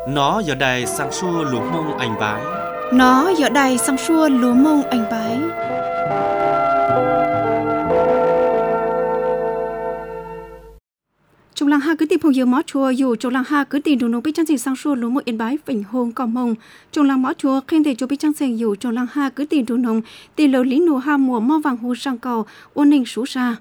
Nó giờ đài sang xua lúa mông anh bái. Nó giờ đài sang xua lúa mông anh bái. Trong làng ha cứ tìm phong yêu mó chùa dù trong làng ha cứ tìm đồ nông biết trang trình sang xua lúa mông anh bái vịnh hôn cò mông. Trong làng mó chùa khen thầy cho biết trang trình dù trong làng ha cứ tìm đồ nông tìm lầu lý nụ ha mùa mò vàng hồ sang cầu ôn ninh sú xa.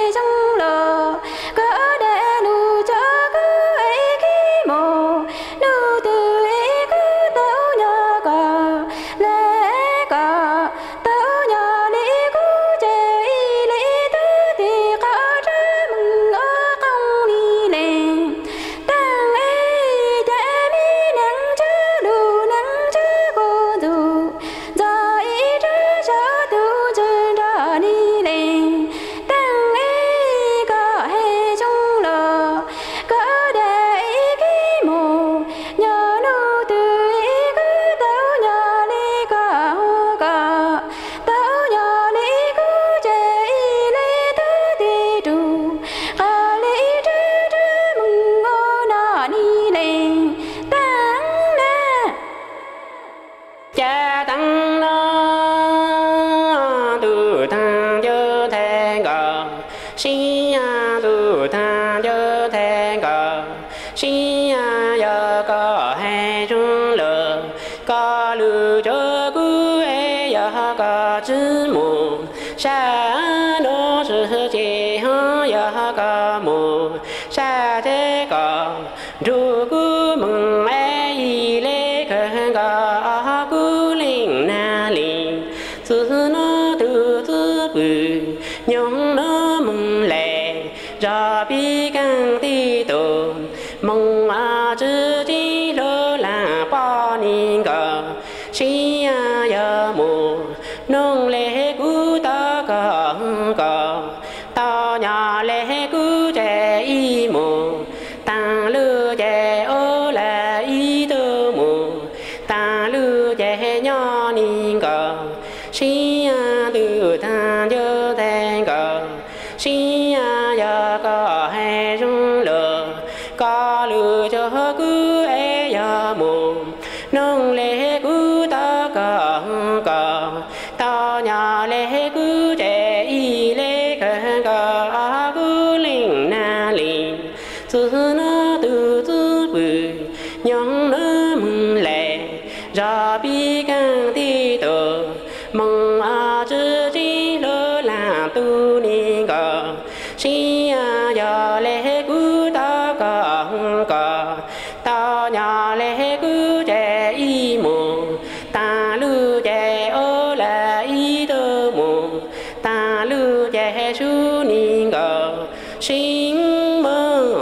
No giờ có hai trung lờ có lư cho cú e giờ có chữ mù sa nó sự chỉ ho giờ có mù sa thế có ru cú mừng e lê khờ có cú linh na linh sự nó từ từ bự nhung nó mừng lệ ra bi căng ti tổ mong à chữ chi lơ là bao niên cờ si à ya mù nông lệ cú ta cờ ta nhà lệ cú trẻ y mù ta lư trẻ ô là y tơ mù ta lư trẻ nhỏ niên cờ si à từ ta nhớ thành cờ si à ya có hai trung lờ có lư cho cứ e ya mù nông lệ cứ ta cờ ta nhà lệ cứ trẻ y lệ cờ cứ linh na linh sự nó từ từ bự nhung nó mừng lệ ra bi căng ti tờ mong à chữ chi lơ là tu ni cờ si à ya lệ cứ ta cờ ta nhà lệ cứ trẻ y mù ta lư trẻ ô là y tơ mù ta lư trẻ su ni cờ sinh mơ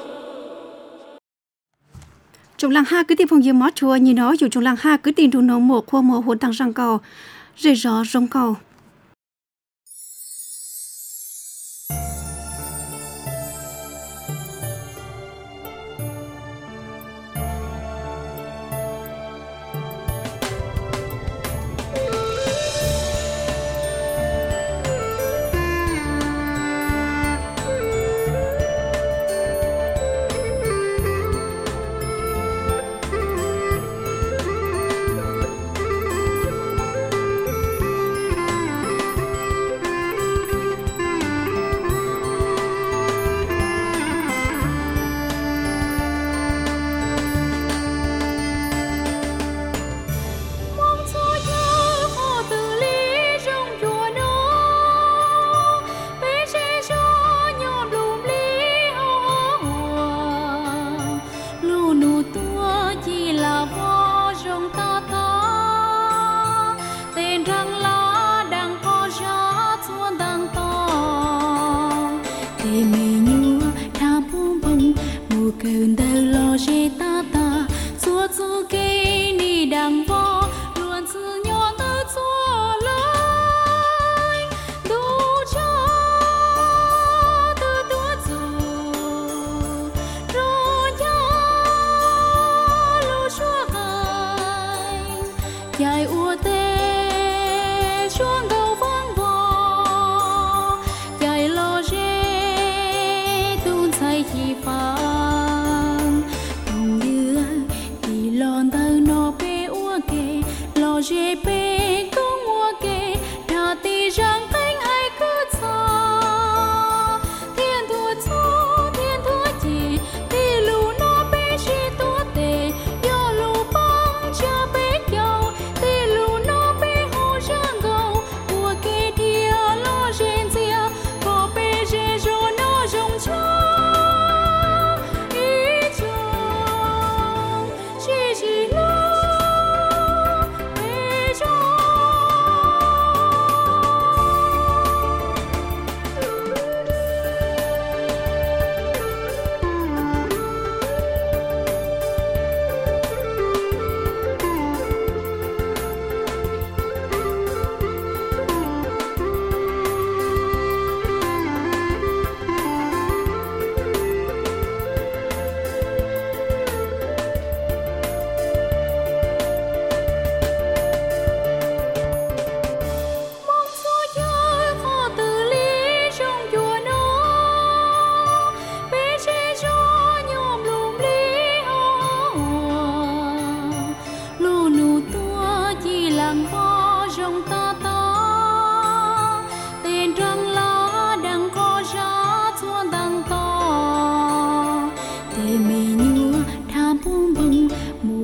Trong làng ha cứ tìm phòng dương mót chùa như nó dù trong làng ha cứ tìm đủ nấu một khô mồ hồn tăng răng cầu rơi gió rong cầu.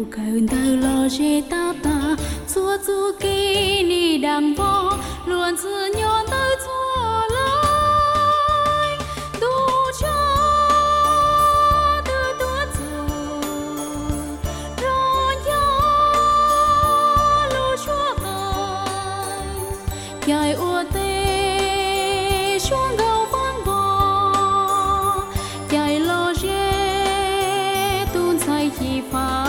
cơn tơ lo che ta ta xua xua kỳ ni đằng võ luôn giữ nhon tới xua lại tu cha từ tuốt giờ rồi nhớ lu chúa ai dài ua tê xuống gầu vang vò dài lo che tuôn say chi phá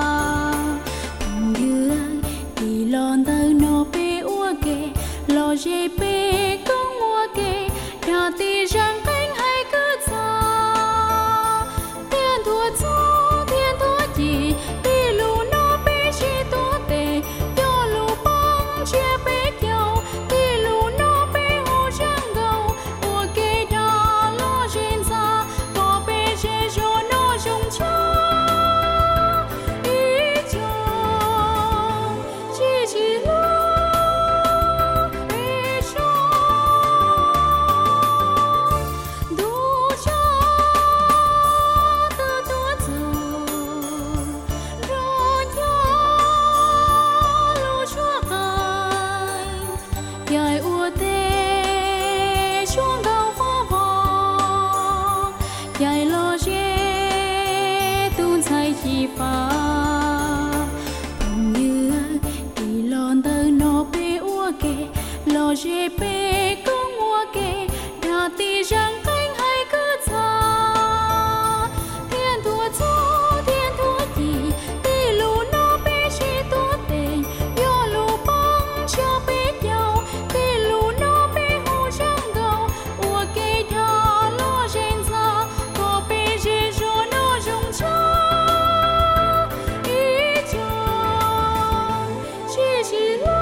lon tơ no pe ua ke lo je pe công ua ke đa ti răng cánh hay cứ xa thiên thua chi ti lu no pe chi to te yo lu băng chia pe nhau ti lu no pe ho răng gầu ua ke đa lo jen xa to pe je jo no jong cha lo je pe công ua ke đa ti răng cánh hay cứ xa thiên thua chi ti lu no pe chi to te yo lu băng chia pe nhau ti lu no pe ho răng gầu ua ke đa lo jen xa to pe je jo no jong cha i chang chi lo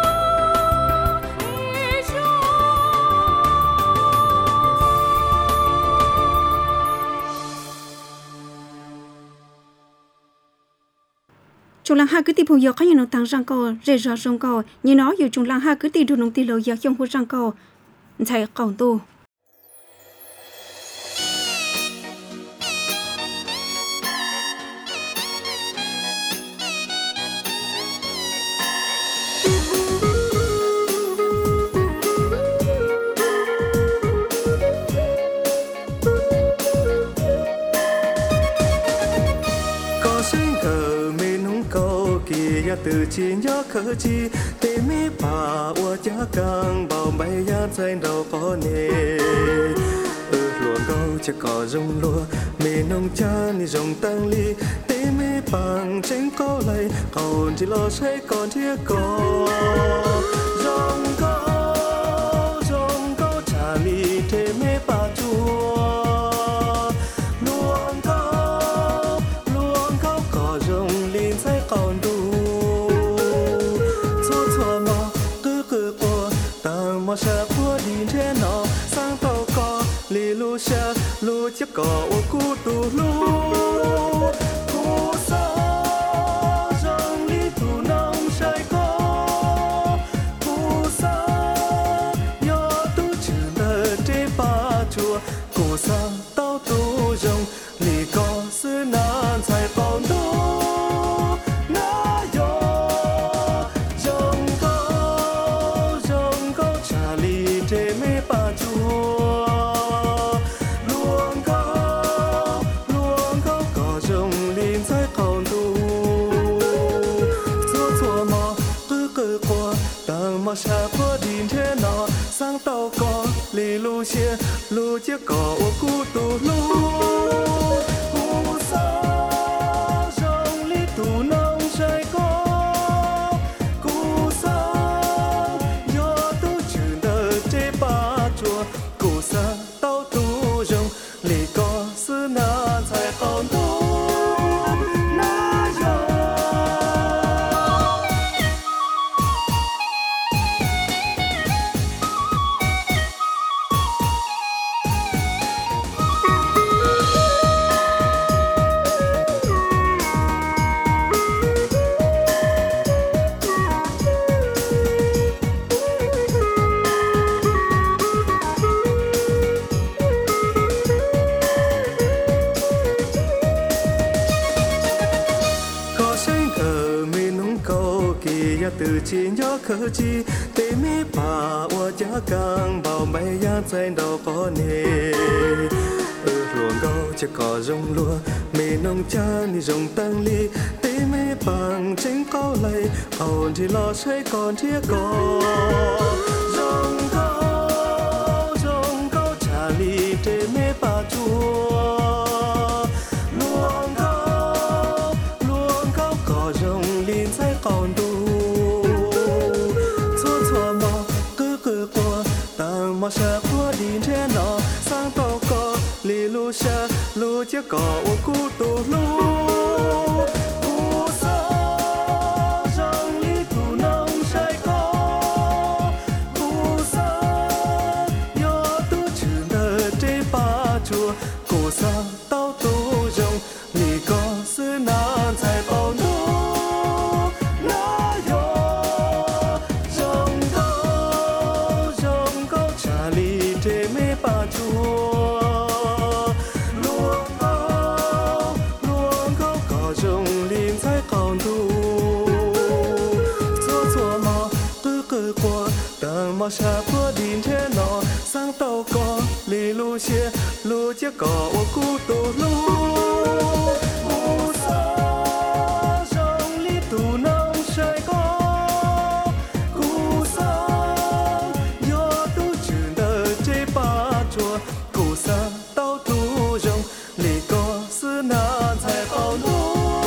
Trung lăng ha cứ tìm phù hiệu có những nông tăng răng co rễ rõ rong co như nóอยู่trung lăng ha cứ tìm đủ nông tì lầu giờ trong hồ răng co chạy cổng tu từ chi nhớ khờ chi tê mi bà ua cha càng bao bay ya trên đầu có nề luồng câu cha cỏ rung lúa mì nông cha ni rồng tăng ly tê mi bằng trên câu lại còn chỉ lo say còn thiê có rồng câu cha ly tê mi bà chua luồng câu cỏ rồng linh say còn đủ mà sẽ qua đi thế nào sang tàu có lì lu xe lu chiếc cỏ ô cú tu lu cú sa rong li tu nông say có cú sa yo tu chữ nợ chế ba chùa cú sa tao tu rong lì có sư nan sai còn tu mà xa qua đi thế nào sang tàu có lì lu xe lu chiếc cỏ ô cú tu lu cú sa rong li tu nông say có cú sa yo tu chữ nợ chế ba chùa cú sa tàu tu rong lì có sư na sai còn tu từ chỉ nhớ khờ chi tê mê bà wa cha càng bao mây ya chạy đâu có nề ruộng gạo chỉ có rong lúa mê nông cha ni rong tăng ly tê mê bằng chính cao lầy ổn thì lo say còn thiết có rong gạo cha ly tê mê bà chua luồng gạo có rong linh say còn đủ xóa mò cứ qua tàng mò sa qua đi trên nó sang tàu có lì lu sa lu chiếc cỏ ô cú tù lu cú sa rong lì tù nông say có cú sa yo tu chừng đờ chế ba chùa cú sa tao tu rong lì có sư nan sai bao nu na yo rong gạo cha lì chế mê ba chùa mò sa qua đi trên nó sang tàu có lì lu chia lu chiếc cỏ ô cú tù lu sa rong lì tù nông say có cú sa yo tu chừng đờ chế ba chùa cú sa tàu tu rong lì có sư na sai bao nu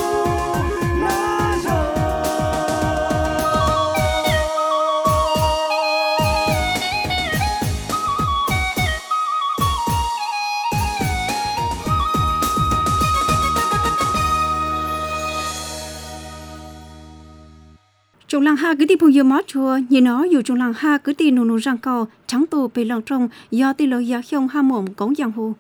Trong làng ha cứ đi phù máu chùa như nó dù trong làng ha cứ đi nụ răng cao trắng tù bị lòng trong do tỷ lệ giá không ha mồm cống giang hồ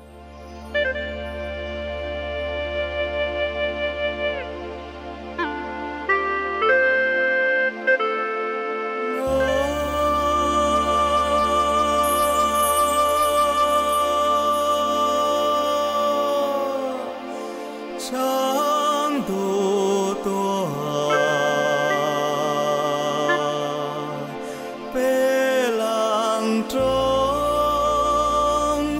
trắng tù tua trong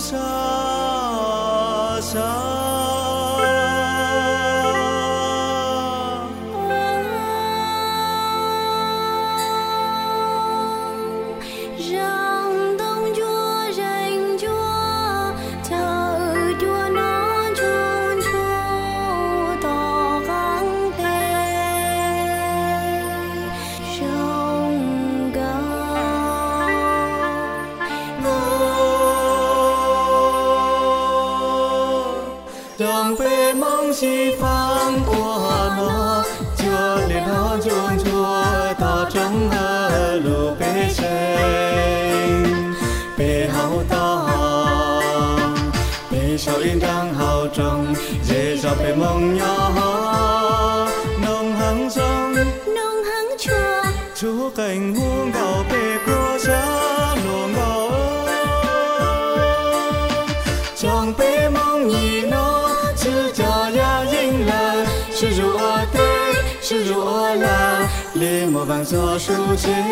xa xa răng đông chúa rành chúa thờ chúa nó chun chúa to gắng tê sông gạo trong bể mong chi phang của nó chúa lên nó chun chúa to trong hờ lù bể sen bể hậu to bể sao yên đang hậu trong dễ dọc bể mong nhỏ nông hăng sông nông hăng chúa cảnh huống gạo bể của giá luồng gạo trong bể mong nhìn nó chứ cho ya dinh là sự rùa tê sự rùa là lê mùa vàng gió su chế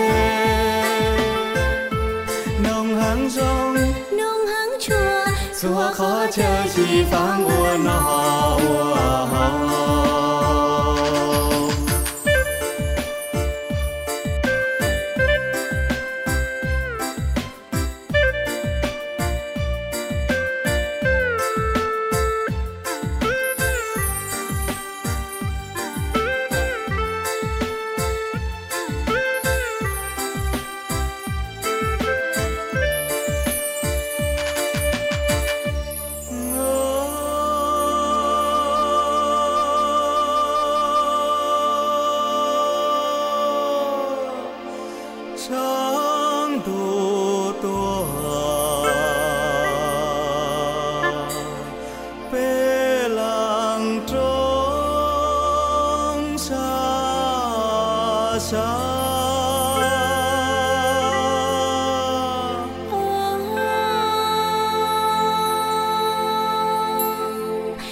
nông hăng sông nông hăng chúa xua khó chờ chỉ phang ua nó trắng tù tua bể làng trong xa xa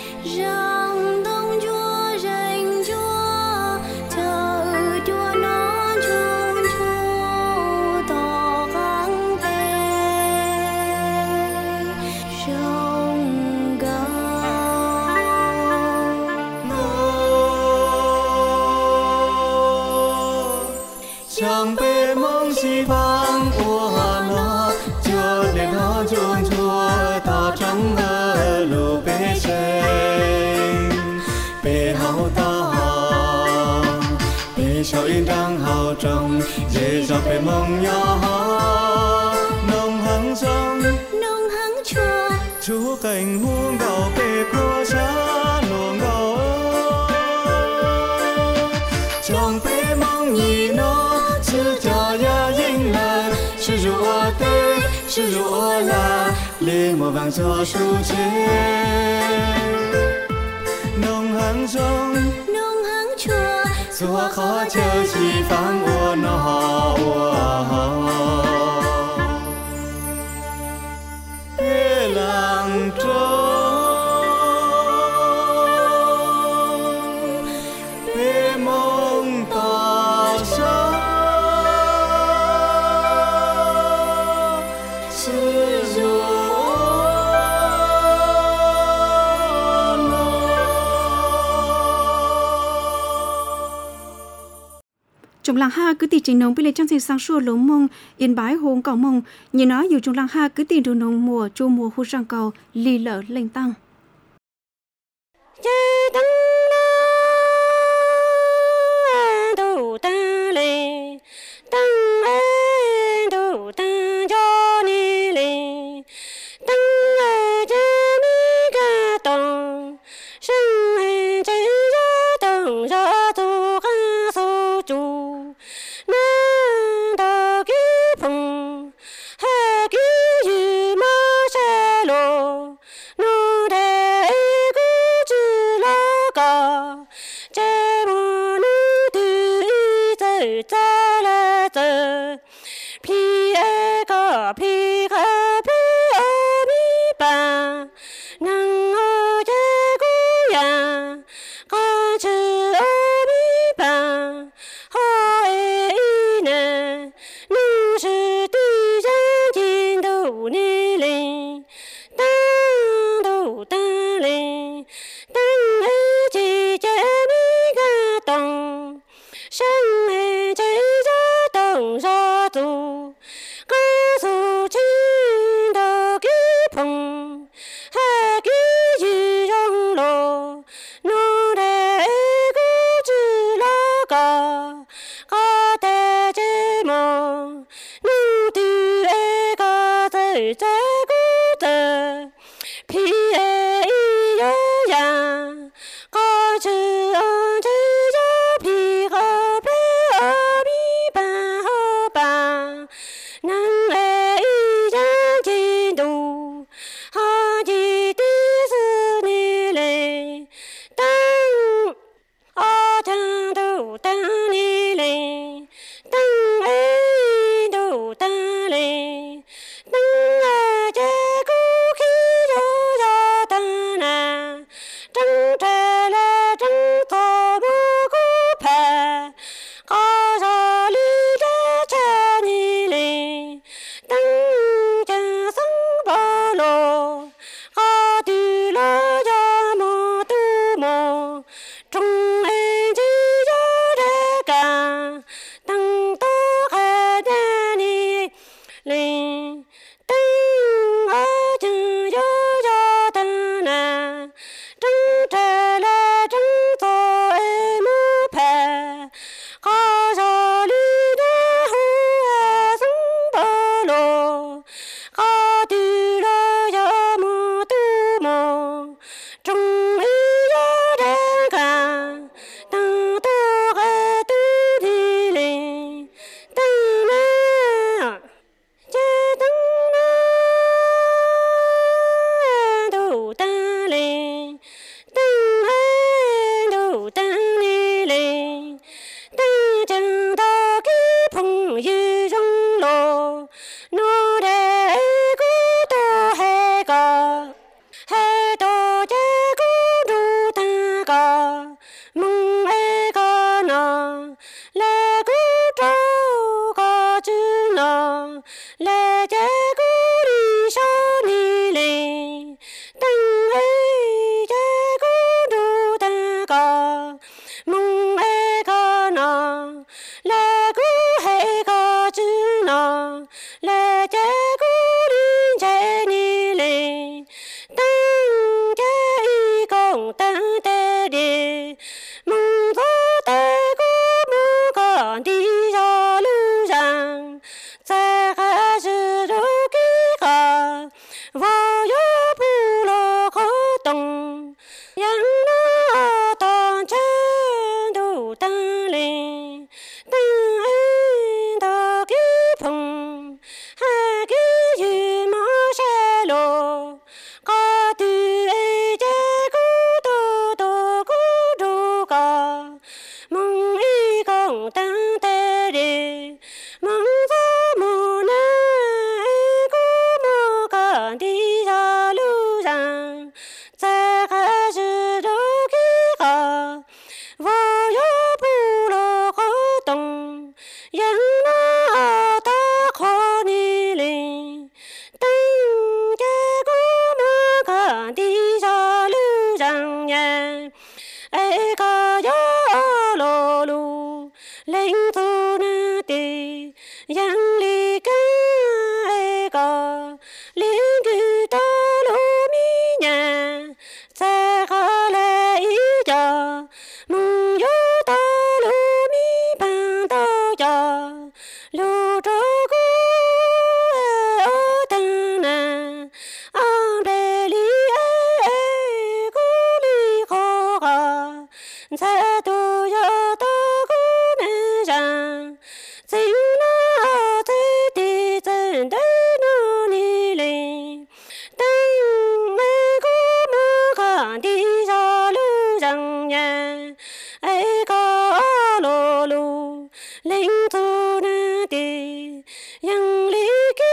răng đông chúa rành chúa thờ chúa nó chẳng biết mong gì vang của nó chúa để nó chuông chúa ta trong ngờ lù bê sen bê hậu ta bê sao yên đang hào trong dễ dọc bê mong nhỏ nông hăng sông nông hăng chúa cảnh muôn gạo bê của xa luồng gạo trong bê mong nhìn nó sư cho ya dinh là sư rùa tê sư rùa là lê mùa vàng cho su chế nông hăng sông chúa khó chờ chỉ phán ua nó bê làng trông bê mong tỏ xa sư dùa trong làng ha cứ tì trình nông bị lệ trang trình sang xua lốm mông yên bái hồn cầu mông nhìn nói dù trong làng ha cứ tì đồ nông mùa chu mùa khu sang cầu lì lỡ lên tăng mong ai có nó là cú yo to gu ne ran sing na te ti zen de no ni le dang me gu ma kan di sa lu zang yan ai ka lo lu linh thu na ti yang li ki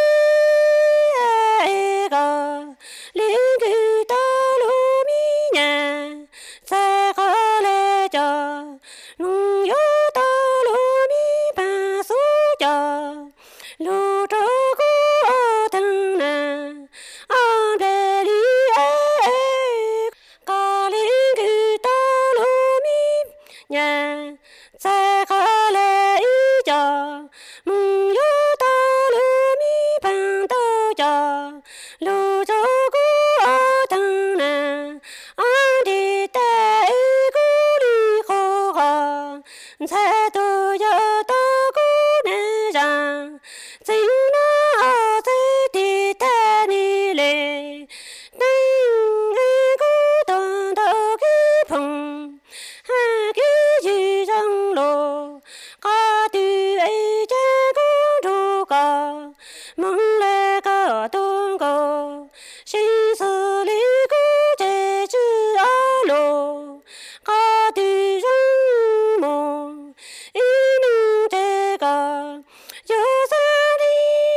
ai ga linh ki ta lu mi nya sa ka le cha nung yo ta lu mi pa su cha lu cho ku thang na a de li ai ka linh ki ta lu mi nya sa ka le i cha mung yo ta lu mi pa ta cha lu cho ku thang na a di ta i ku li kho ga sa tu yo ta ku ne ran sing na se ti ta ni le dang e ku tong ta ki phong ha ki ji rang lo ka tu e cha ku du ka mong le ka tong ko xin sư lý ku che chư a lo ka tu rang mo i nu te ka yo sa ni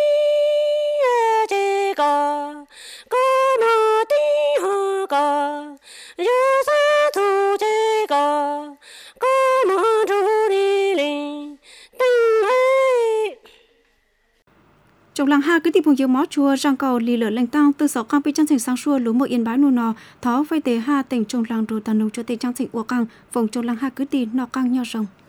che ka ko ma ti ho ka yo sa tu che ka ko ma du ni linh ding ai Trong làng ha cứ tìm vùng máu chùa răng cầu lì lở lành tăng từ 6 cam bị trang trình sang xua lúa một yên bái nô nò thó vay tế ha tỉnh trong làng đồ tàn nông cho tế trang trình ua căng vùng trong làng ha cứ tìm nọ căng nhau rồng.